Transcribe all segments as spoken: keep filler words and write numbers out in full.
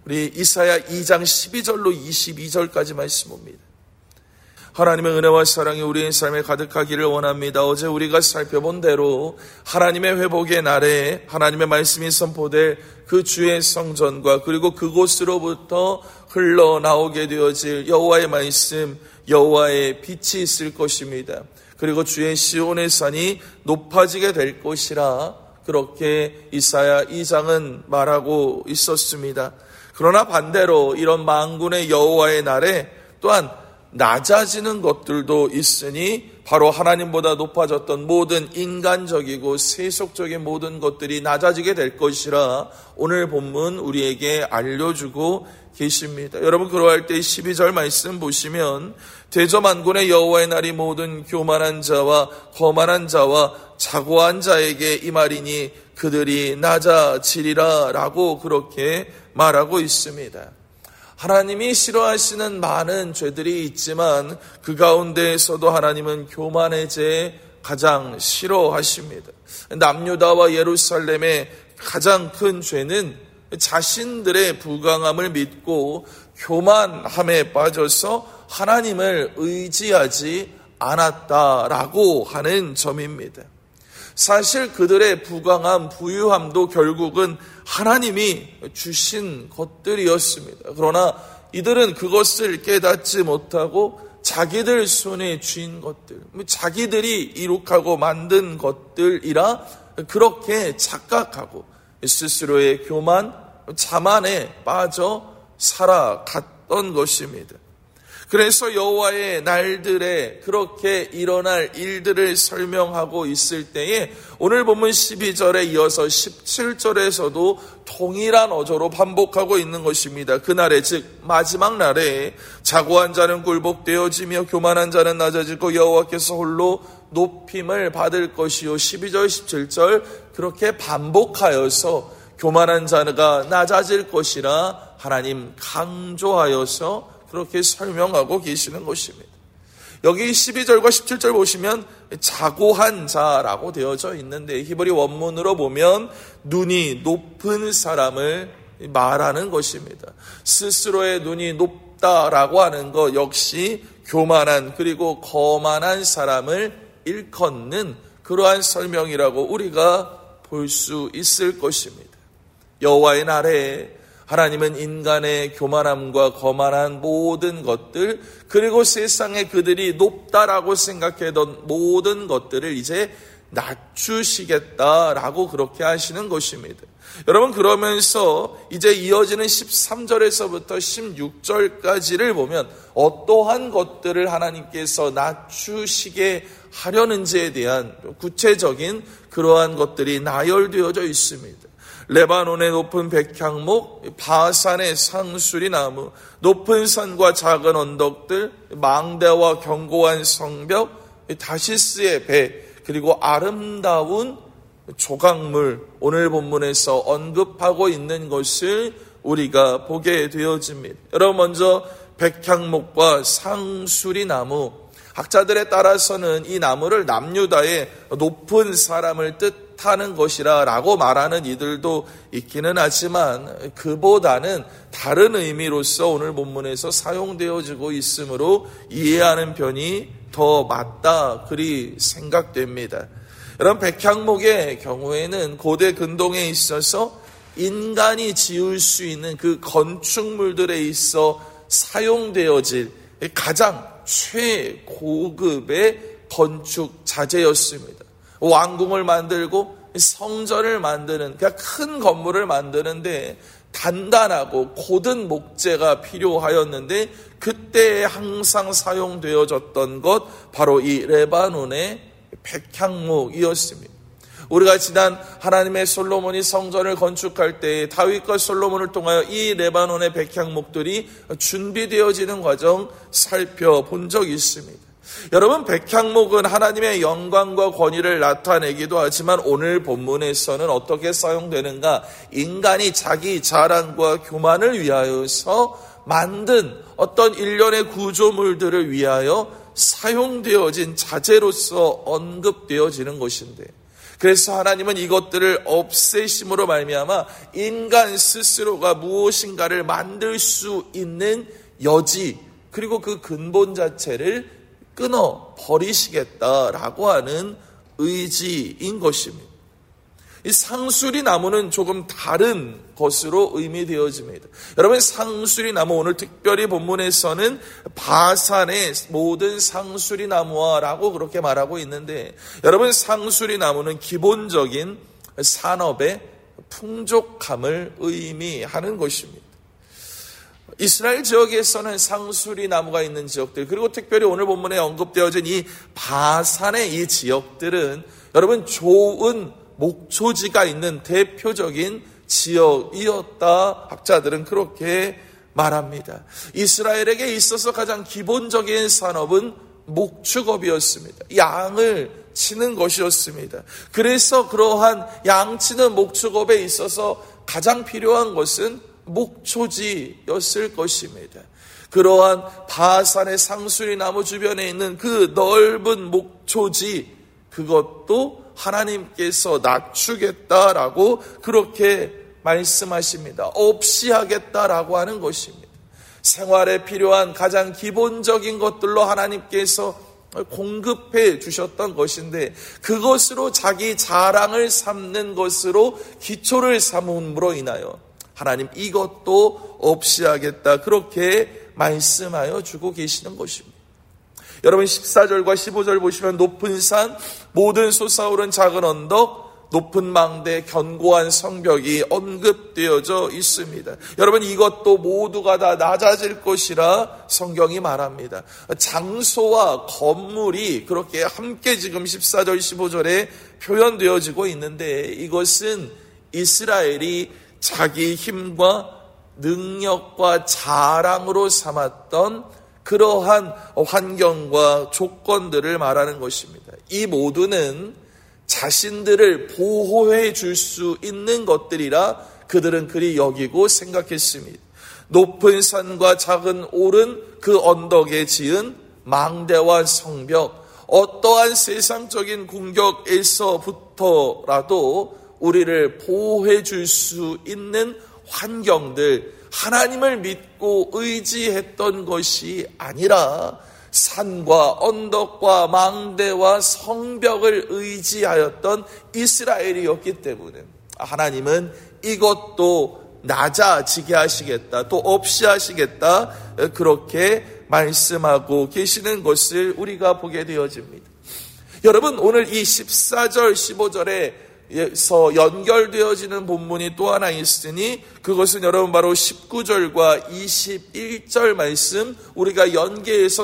우리 이사야 이 장 십이 절로 이십이 절까지 말씀입니다. 하나님의 은혜와 사랑이 우리의 삶에 가득하기를 원합니다. 어제 우리가 살펴본 대로 하나님의 회복의 날에 하나님의 말씀이 선포될 그 주의 성전과 그리고 그곳으로부터 흘러나오게 되어질 여호와의 말씀, 여호와의 빛이 있을 것입니다. 그리고 주의 시온의 산이 높아지게 될 것이라 그렇게 이사야 이 장은 말하고 있었습니다. 그러나 반대로 이런 만군의 여호와의 날에 또한 낮아지는 것들도 있으니 바로 하나님보다 높아졌던 모든 인간적이고 세속적인 모든 것들이 낮아지게 될 것이라 오늘 본문 우리에게 알려주고 계십니다. 여러분 그러할 때 십이 절 말씀 보시면 대저만군의 여호와의 날이 모든 교만한 자와 거만한 자와 자고한 자에게 이 말이니 그들이 낮아지리라 라고 그렇게 말하고 있습니다. 하나님이 싫어하시는 많은 죄들이 있지만 그 가운데에서도 하나님은 교만의 죄 가장 싫어하십니다. 남유다와 예루살렘의 가장 큰 죄는 자신들의 부강함을 믿고 교만함에 빠져서 하나님을 의지하지 않았다라고 하는 점입니다. 사실 그들의 부강함, 부유함도 결국은 하나님이 주신 것들이었습니다. 그러나 이들은 그것을 깨닫지 못하고 자기들 손에 쥔 것들, 자기들이 이룩하고 만든 것들이라 그렇게 착각하고 스스로의 교만, 자만에 빠져 살아갔던 것입니다. 그래서 여호와의 날들에 그렇게 일어날 일들을 설명하고 있을 때에 오늘 본문 십이 절에 이어서 십칠 절에서도 동일한 어조로 반복하고 있는 것입니다. 그날에 즉 마지막 날에 자고한 자는 굴복되어지며 교만한 자는 낮아지고 여호와께서 홀로 높임을 받을 것이요. 십이 절 십칠 절 그렇게 반복하여서 교만한 자가 낮아질 것이라 하나님 강조하여서 그렇게 설명하고 계시는 것입니다. 여기 십이 절과 십칠 절 보시면 자고한 자라고 되어져 있는데 히브리 원문으로 보면 눈이 높은 사람을 말하는 것입니다. 스스로의 눈이 높다라고 하는 것 역시 교만한 그리고 거만한 사람을 일컫는 그러한 설명이라고 우리가 볼 수 있을 것입니다. 여호와의 날에 하나님은 인간의 교만함과 거만한 모든 것들 그리고 세상에 그들이 높다라고 생각했던 모든 것들을 이제 낮추시겠다라고 그렇게 하시는 것입니다. 여러분 그러면서 이제 이어지는 십삼 절에서부터 십육 절까지를 보면 어떠한 것들을 하나님께서 낮추시게 하려는지에 대한 구체적인 그러한 것들이 나열되어져 있습니다. 레바논의 높은 백향목, 바산의 상수리 나무, 높은 산과 작은 언덕들, 망대와 견고한 성벽, 다시스의 배, 그리고 아름다운 조각물, 오늘 본문에서 언급하고 있는 것을 우리가 보게 되어집니다. 여러분 먼저 백향목과 상수리 나무, 학자들에 따라서는 이 나무를 남유다의 높은 사람을 뜻하는 것이라 라고 말하는 이들도 있기는 하지만 그보다는 다른 의미로서 오늘 본문에서 사용되어지고 있으므로 이해하는 편이 더 맞다 그리 생각됩니다. 여러분 백향목의 경우에는 고대 근동에 있어서 인간이 지을 수 있는 그 건축물들에 있어 사용되어질 가장 최고급의 건축 자재였습니다. 왕궁을 만들고 성전을 만드는 그러니까 큰 건물을 만드는데 단단하고 고든 목재가 필요하였는데 그때 항상 사용되어졌던 것 바로 이 레바논의 백향목이었습니다. 우리가 지난 하나님의 솔로몬이 성전을 건축할 때 다윗과 솔로몬을 통하여 이 레바논의 백향목들이 준비되어지는 과정 살펴본 적이 있습니다. 여러분 백향목은 하나님의 영광과 권위를 나타내기도 하지만 오늘 본문에서는 어떻게 사용되는가? 인간이 자기 자랑과 교만을 위하여서 만든 어떤 일련의 구조물들을 위하여 사용되어진 자재로서 언급되어지는 것인데 그래서 하나님은 이것들을 없애심으로 말미암아 인간 스스로가 무엇인가를 만들 수 있는 여지, 그리고 그 근본 자체를 끊어 버리시겠다라고 하는 의지인 것입니다. 이 상수리 나무는 조금 다른 것으로 의미되어집니다. 여러분, 상수리 나무, 오늘 특별히 본문에서는 바산의 모든 상수리 나무와라고 그렇게 말하고 있는데, 여러분, 상수리 나무는 기본적인 산업의 풍족함을 의미하는 것입니다. 이스라엘 지역에서는 상수리 나무가 있는 지역들, 그리고 특별히 오늘 본문에 언급되어진 이 바산의 이 지역들은 여러분 좋은 목초지가 있는 대표적인 지역이었다. 학자들은 그렇게 말합니다. 이스라엘에게 있어서 가장 기본적인 산업은 목축업이었습니다. 양을 치는 것이었습니다. 그래서 그러한 양치는 목축업에 있어서 가장 필요한 것은 목초지였을 것입니다. 그러한 바산의 상수리 나무 주변에 있는 그 넓은 목초지, 그것도 하나님께서 낮추겠다라고 그렇게 말씀하십니다. 없이 하겠다라고 하는 것입니다. 생활에 필요한 가장 기본적인 것들로 하나님께서 공급해 주셨던 것인데, 그것으로 자기 자랑을 삼는 것으로 기초를 삼음으로 인하여 하나님 이것도 없이 하겠다, 그렇게 말씀하여 주고 계시는 것입니다. 여러분, 십사 절과 십오 절 보시면 높은 산, 모든 솟아오른 작은 언덕, 높은 망대, 견고한 성벽이 언급되어져 있습니다. 여러분, 이것도 모두가 다 낮아질 것이라 성경이 말합니다. 장소와 건물이 그렇게 함께 지금 십사 절 십오 절에 표현되어지고 있는데, 이것은 이스라엘이 자기 힘과 능력과 자랑으로 삼았던 그러한 환경과 조건들을 말하는 것입니다. 이 모두는 자신들을 보호해 줄 수 있는 것들이라 그들은 그리 여기고 생각했습니다. 높은 산과 작은 오른 그 언덕에 지은 망대와 성벽, 어떠한 세상적인 공격에서부터라도 우리를 보호해 줄 수 있는 환경들, 하나님을 믿고 의지했던 것이 아니라 산과 언덕과 망대와 성벽을 의지하였던 이스라엘이었기 때문에 하나님은 이것도 낮아지게 하시겠다, 또 없이 하시겠다, 그렇게 말씀하고 계시는 것을 우리가 보게 되어집니다. 여러분, 오늘 이 십사 절 십오 절에 서 연결되어지는 본문이 또 하나 있으니, 그것은 여러분 바로 십구 절과 이십일 절 말씀 우리가 연계해서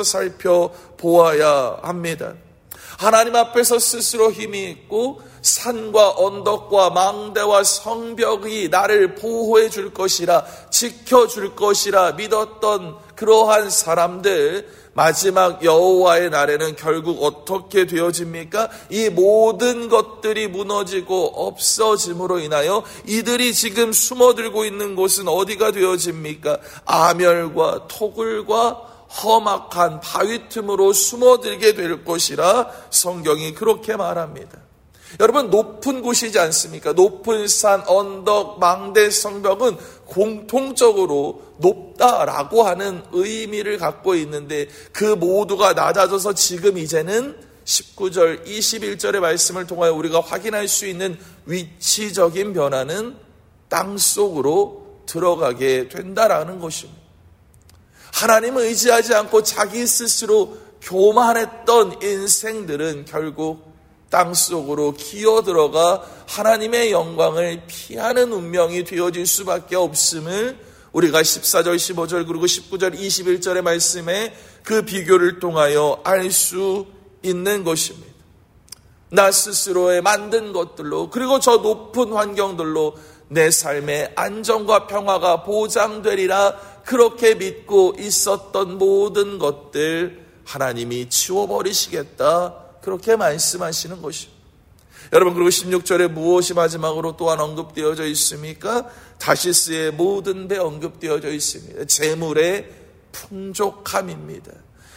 살펴보아야 합니다. 하나님 앞에서 스스로 힘이 있고 산과 언덕과 망대와 성벽이 나를 보호해 줄 것이라, 지켜줄 것이라 믿었던 그러한 사람들, 마지막 여호와의 날에는 결국 어떻게 되어집니까? 이 모든 것들이 무너지고 없어짐으로 인하여 이들이 지금 숨어들고 있는 곳은 어디가 되어집니까? 아멸과 토굴과 험악한 바위 틈으로 숨어들게 될 것이라 성경이 그렇게 말합니다. 여러분, 높은 곳이지 않습니까? 높은 산, 언덕, 망대, 성벽은 공통적으로 높다라고 하는 의미를 갖고 있는데, 그 모두가 낮아져서 지금 이제는 십구 절, 이십일 절의 말씀을 통하여 우리가 확인할 수 있는 위치적인 변화는 땅 속으로 들어가게 된다라는 것입니다. 하나님을 의지하지 않고 자기 스스로 교만했던 인생들은 결국 땅 속으로 기어들어가 하나님의 영광을 피하는 운명이 되어질 수밖에 없음을 우리가 십사 절, 십오 절, 그리고 십구 절, 이십일 절의 말씀에 그 비교를 통하여 알 수 있는 것입니다. 나 스스로의 만든 것들로, 그리고 저 높은 환경들로 내 삶의 안정과 평화가 보장되리라 그렇게 믿고 있었던 모든 것들 하나님이 치워버리시겠다, 그렇게 말씀하시는 것입니다. 여러분, 그리고 십육 절에 무엇이 마지막으로 또한 언급되어져 있습니까? 다시스의 모든 데 언급되어져 있습니다. 재물의 풍족함입니다.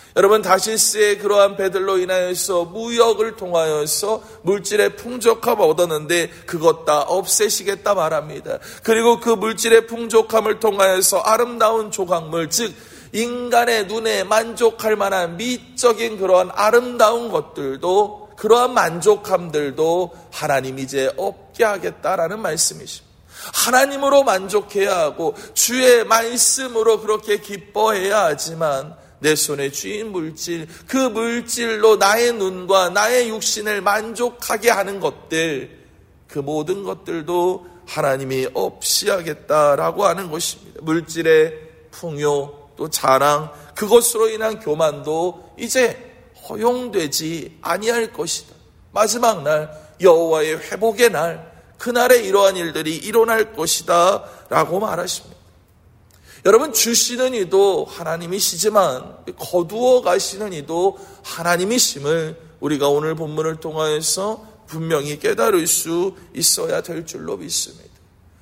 여러분, 다시스의 그러한 배들로 인하여서 무역을 통하여서 물질의 풍족함을 얻었는데 그것 다 없애시겠다 말합니다. 그리고 그 물질의 풍족함을 통하여서 아름다운 조각물, 즉 인간의 눈에 만족할 만한 미적인 그러한 아름다운 것들도, 그러한 만족함들도 하나님 이제 없게 하겠다라는 말씀이십니다. 하나님으로 만족해야 하고 주의 말씀으로 그렇게 기뻐해야 하지만 내 손에 쥐인 물질, 그 물질로 나의 눈과 나의 육신을 만족하게 하는 것들, 그 모든 것들도 하나님이 없이 하겠다라고 하는 것입니다. 물질의 풍요, 또 자랑, 그것으로 인한 교만도 이제 허용되지 아니할 것이다. 마지막 날, 여호와의 회복의 날, 그날에 이러한 일들이 일어날 것이다 라고 말하십니다. 여러분, 주시는 이도 하나님이시지만 거두어 가시는 이도 하나님이심을 우리가 오늘 본문을 통하여서 분명히 깨달을 수 있어야 될 줄로 믿습니다.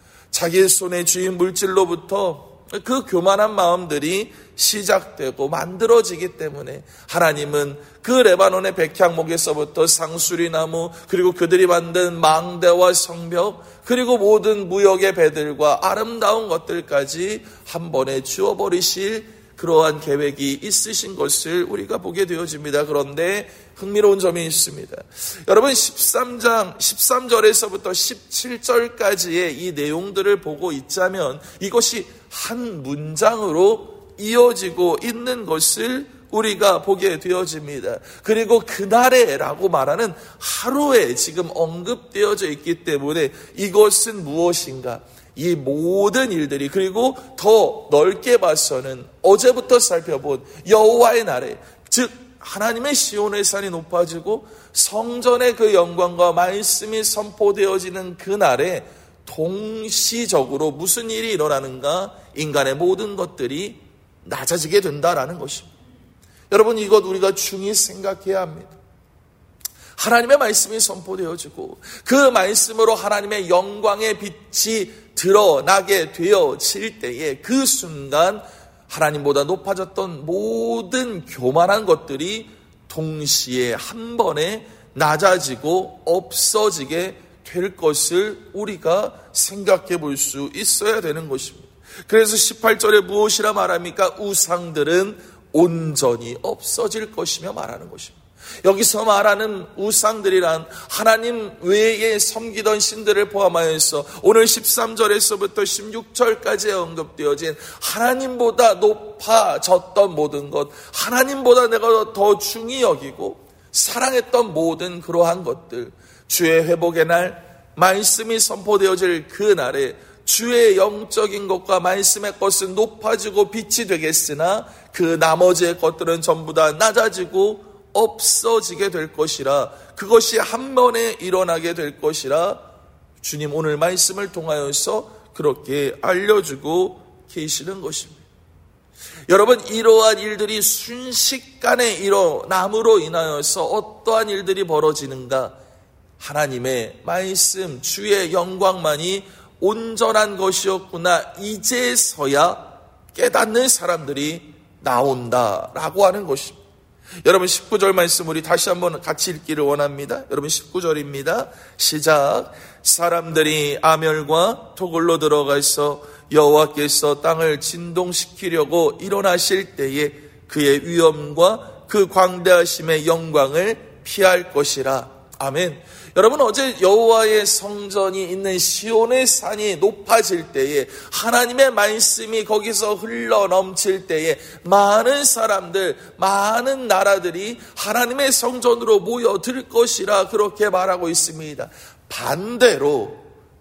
자기 손에 쥐인 물질로부터 그 교만한 마음들이 시작되고 만들어지기 때문에 하나님은 그 레바논의 백향목에서부터 상수리나무, 그리고 그들이 만든 망대와 성벽, 그리고 모든 무역의 배들과 아름다운 것들까지 한 번에 주어버리실 그러한 계획이 있으신 것을 우리가 보게 되어집니다. 그런데 흥미로운 점이 있습니다. 여러분, 십삼 장 십삼 절에서부터 십칠 절까지의 이 내용들을 보고 있자면 이것이 한 문장으로 이어지고 있는 것을 우리가 보게 되어집니다. 그리고 그날에라고 말하는 하루에 지금 언급되어져 있기 때문에 이것은 무엇인가? 이 모든 일들이, 그리고 더 넓게 봐서는 어제부터 살펴본 여호와의 날에, 즉 하나님의 시온의 산이 높아지고 성전의 그 영광과 말씀이 선포되어지는 그날에 동시적으로 무슨 일이 일어나는가? 인간의 모든 것들이 낮아지게 된다라는 것입니다. 여러분, 이것 우리가 중히 생각해야 합니다. 하나님의 말씀이 선포되어지고 그 말씀으로 하나님의 영광의 빛이 드러나게 되어질 때에 그 순간 하나님보다 높아졌던 모든 교만한 것들이 동시에 한 번에 낮아지고 없어지게 될 것을 우리가 생각해 볼 수 있어야 되는 것입니다. 그래서 십팔 절에 무엇이라 말합니까? 우상들은 온전히 없어질 것이며 말하는 것입니다. 여기서 말하는 우상들이란 하나님 외에 섬기던 신들을 포함하여서 오늘 십삼 절에서부터 십육 절까지 언급되어진 하나님보다 높아졌던 모든 것, 하나님보다 내가 더 중히 여기고 사랑했던 모든 그러한 것들, 주의 회복의 날, 말씀이 선포되어질 그 날에 주의 영적인 것과 말씀의 것은 높아지고 빛이 되겠으나 그 나머지의 것들은 전부 다 낮아지고 없어지게 될 것이라, 그것이 한 번에 일어나게 될 것이라 주님 오늘 말씀을 통하여서 그렇게 알려주고 계시는 것입니다. 여러분, 이러한 일들이 순식간에 일어남으로 인하여서 어떠한 일들이 벌어지는가? 하나님의 말씀, 주의 영광만이 온전한 것이었구나, 이제서야 깨닫는 사람들이 나온다라고 하는 것입니다. 여러분, 십구 절 말씀 우리 다시 한번 같이 읽기를 원합니다. 여러분, 십구 절입니다. 시작. 사람들이 아멸과 토굴로 들어가서 여호와께서 땅을 진동시키려고 일어나실 때에 그의 위엄과 그 광대하심의 영광을 피할 것이라. 아멘. 여러분, 어제 여호와의 성전이 있는 시온의 산이 높아질 때에, 하나님의 말씀이 거기서 흘러 넘칠 때에 많은 사람들, 많은 나라들이 하나님의 성전으로 모여들 것이라 그렇게 말하고 있습니다. 반대로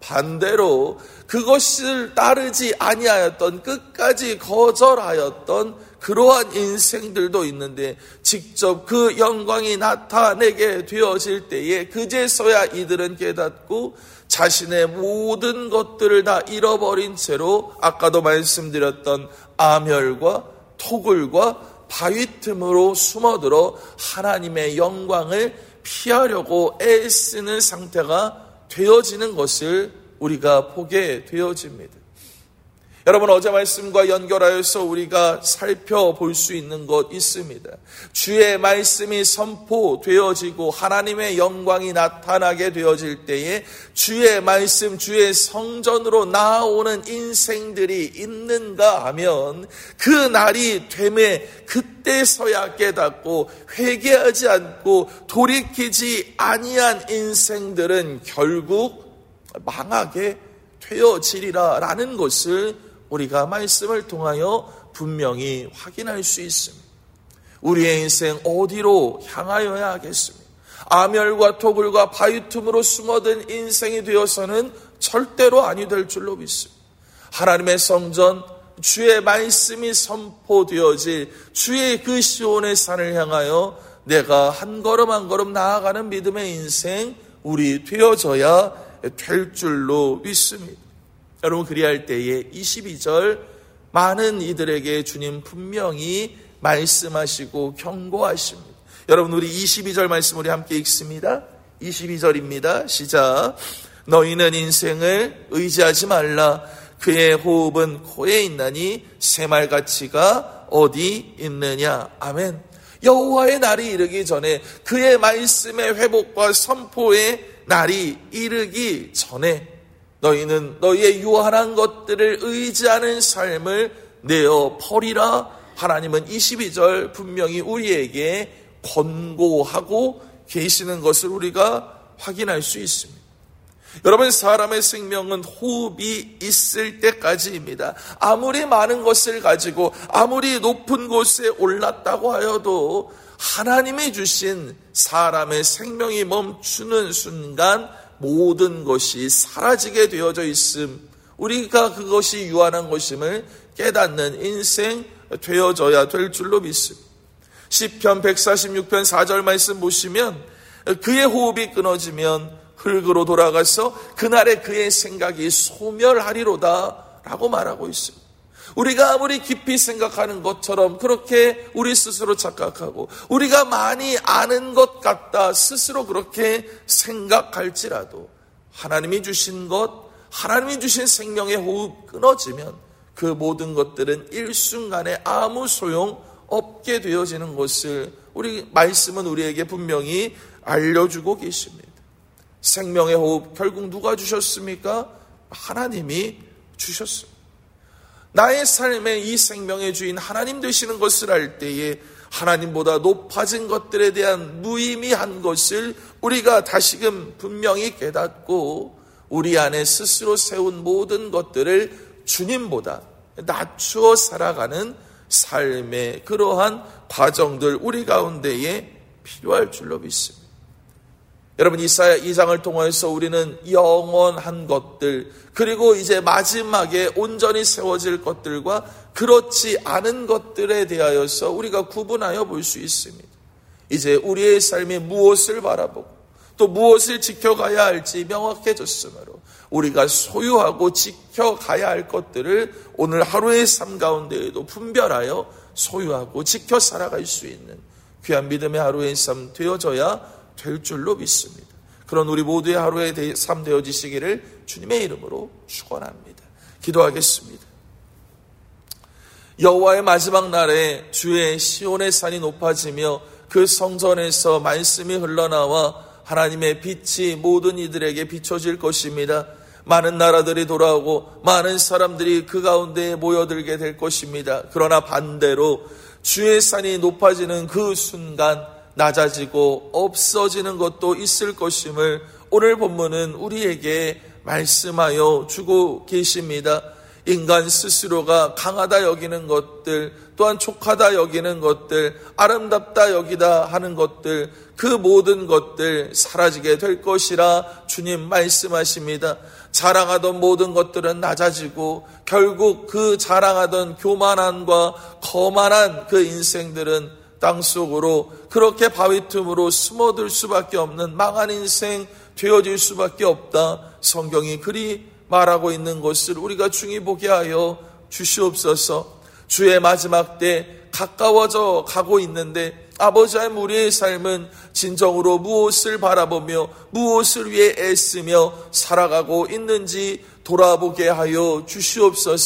반대로 그것을 따르지 아니하였던, 끝까지 거절하였던 그러한 인생들도 있는데 직접 그 영광이 나타내게 되어질 때에 그제서야 이들은 깨닫고 자신의 모든 것들을 다 잃어버린 채로 아까도 말씀드렸던 아멸과 토굴과 바위 틈으로 숨어들어 하나님의 영광을 피하려고 애쓰는 상태가 되어지는 것을 우리가 보게 되어집니다. 여러분, 어제 말씀과 연결하여서 우리가 살펴볼 수 있는 것 있습니다. 주의 말씀이 선포되어지고 하나님의 영광이 나타나게 되어질 때에 주의 말씀, 주의 성전으로 나아오는 인생들이 있는가 하면 그 날이 되매 그때서야 깨닫고 회개하지 않고 돌이키지 아니한 인생들은 결국 망하게 되어지리라 라는 것을 우리가 말씀을 통하여 분명히 확인할 수 있습니다. 우리의 인생 어디로 향하여야 하겠습니까? 아멸과 토굴과 바위 틈으로 숨어든 인생이 되어서는 절대로 아니 될 줄로 믿습니다. 하나님의 성전, 주의 말씀이 선포되어질 주의 그 시온의 산을 향하여 내가 한 걸음 한 걸음 나아가는 믿음의 인생, 우리 되어져야 될 줄로 믿습니다. 여러분, 그리할 때에 이십이 절 많은 이들에게 주님 분명히 말씀하시고 경고하십니다. 여러분, 우리 이십이 절 말씀 우리 함께 읽습니다. 이십이 절입니다. 시작. 너희는 인생을 의지하지 말라. 그의 호흡은 코에 있나니 새말가치가 어디 있느냐. 아멘. 여호와의 날이 이르기 전에, 그의 말씀의 회복과 선포의 날이 이르기 전에 너희는 너희의 유한한 것들을 의지하는 삶을 내어 버리라. 하나님은 이십이 절 분명히 우리에게 권고하고 계시는 것을 우리가 확인할 수 있습니다. 여러분, 사람의 생명은 호흡이 있을 때까지입니다. 아무리 많은 것을 가지고 아무리 높은 곳에 올랐다고 하여도 하나님이 주신 사람의 생명이 멈추는 순간 모든 것이 사라지게 되어져 있음, 우리가 그것이 유한한 것임을 깨닫는 인생 되어져야 될 줄로 믿습니다. 시편 백사십육 편 사 절 말씀 보시면 그의 호흡이 끊어지면 흙으로 돌아가서 그날에 그의 생각이 소멸하리로다 라고 말하고 있습니다. 우리가 아무리 깊이 생각하는 것처럼 그렇게 우리 스스로 착각하고 우리가 많이 아는 것 같다 스스로 그렇게 생각할지라도 하나님이 주신 것, 하나님이 주신 생명의 호흡 끊어지면 그 모든 것들은 일순간에 아무 소용 없게 되어지는 것을 우리 말씀은 우리에게 분명히 알려주고 계십니다. 생명의 호흡 결국 누가 주셨습니까? 하나님이 주셨습니다. 나의 삶의 이 생명의 주인 하나님 되시는 것을 알 때에 하나님보다 높아진 것들에 대한 무의미한 것을 우리가 다시금 분명히 깨닫고 우리 안에 스스로 세운 모든 것들을 주님보다 낮추어 살아가는 삶의 그러한 과정들 우리 가운데에 필요할 줄로 믿습니다. 여러분, 이사야 이 장을 통해서 우리는 영원한 것들, 그리고 이제 마지막에 온전히 세워질 것들과 그렇지 않은 것들에 대하여서 우리가 구분하여 볼 수 있습니다. 이제 우리의 삶이 무엇을 바라보고 또 무엇을 지켜가야 할지 명확해졌으므로 우리가 소유하고 지켜가야 할 것들을 오늘 하루의 삶 가운데에도 분별하여 소유하고 지켜 살아갈 수 있는 귀한 믿음의 하루의 삶 되어져야 될 줄로 믿습니다. 그런 우리 모두의 하루의 삶 되어지시기를 주님의 이름으로 축원합니다. 기도하겠습니다. 여호와의 마지막 날에 주의 시온의 산이 높아지며 그 성전에서 말씀이 흘러나와 하나님의 빛이 모든 이들에게 비춰질 것입니다. 많은 나라들이 돌아오고 많은 사람들이 그 가운데에 모여들게 될 것입니다. 그러나 반대로 주의 산이 높아지는 그 순간 낮아지고 없어지는 것도 있을 것임을 오늘 본문은 우리에게 말씀하여 주고 계십니다. 인간 스스로가 강하다 여기는 것들, 또한 촉하다 여기는 것들, 아름답다 여기다 하는 것들, 그 모든 것들 사라지게 될 것이라 주님 말씀하십니다. 자랑하던 모든 것들은 낮아지고 결국 그 자랑하던 교만함과 거만한 그 인생들은 땅속으로 그렇게 바위 틈으로 숨어들 수밖에 없는 망한 인생 되어질 수밖에 없다. 성경이 그리 말하고 있는 것을 우리가 중히 보게 하여 주시옵소서. 주의 마지막 때 가까워져 가고 있는데 아버지 하나님, 우리의 삶은 진정으로 무엇을 바라보며 무엇을 위해 애쓰며 살아가고 있는지 돌아보게 하여 주시옵소서.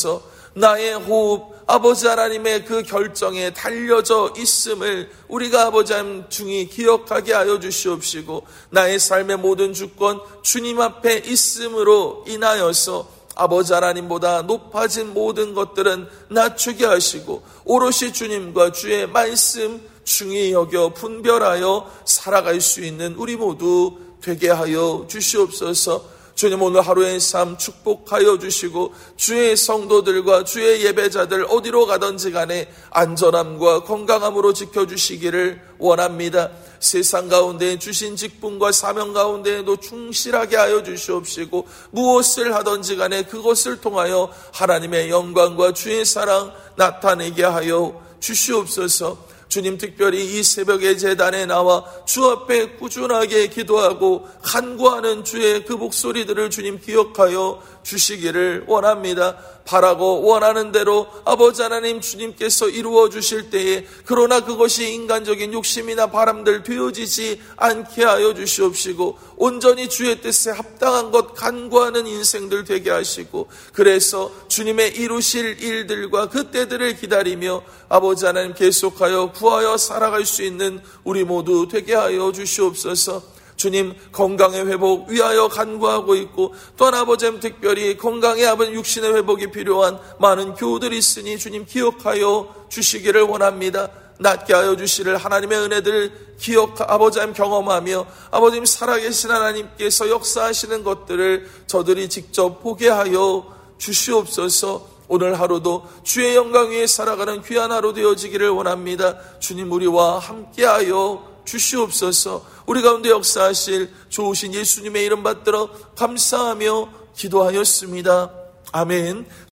나의 호흡 아버지 하나님의 그 결정에 달려져 있음을 우리가 아버지 하나님 중히 기억하게 하여 주시옵시고, 나의 삶의 모든 주권 주님 앞에 있음으로 인하여서 아버지 하나님보다 높아진 모든 것들은 낮추게 하시고, 오롯이 주님과 주의 말씀 중히 여겨 분별하여 살아갈 수 있는 우리 모두 되게 하여 주시옵소서. 주님, 오늘 하루의 삶 축복하여 주시고, 주의 성도들과 주의 예배자들 어디로 가든지 간에 안전함과 건강함으로 지켜주시기를 원합니다. 세상 가운데 주신 직분과 사명 가운데에도 충실하게 하여 주시옵시고, 무엇을 하든지 간에 그것을 통하여 하나님의 영광과 주의 사랑 나타내게 하여 주시옵소서. 주님, 특별히 이 새벽의 제단에 나와 주 앞에 꾸준하게 기도하고 간구하는 주의 그 목소리들을 주님 기억하여 주시기를 원합니다. 바라고 원하는 대로 아버지 하나님 주님께서 이루어 주실 때에, 그러나 그것이 인간적인 욕심이나 바람들 되어지지 않게 하여 주시옵시고, 온전히 주의 뜻에 합당한 것 간구하는 인생들 되게 하시고, 그래서 주님의 이루실 일들과 그 때들을 기다리며 아버지 하나님 계속하여 구하여 살아갈 수 있는 우리 모두 되게 하여 주시옵소서. 주님, 건강의 회복 위하여 간구하고 있고, 또한 아버지 하나님 특별히 건강의 아버지 육신의 회복이 필요한 많은 교우들이 있으니 주님 기억하여 주시기를 원합니다. 낫게 하여 주시를 하나님의 은혜들 기억 아버지 하나님 경험하며 아버님 살아계신 하나님께서 역사하시는 것들을 저들이 직접 보게 하여 주시옵소서. 오늘 하루도 주의 영광 위에 살아가는 귀한 하루 되어지기를 원합니다. 주님, 우리와 함께하여 주시옵소서. 우리 가운데 역사하실 좋으신 예수님의 이름 받들어 감사하며 기도하였습니다. 아멘.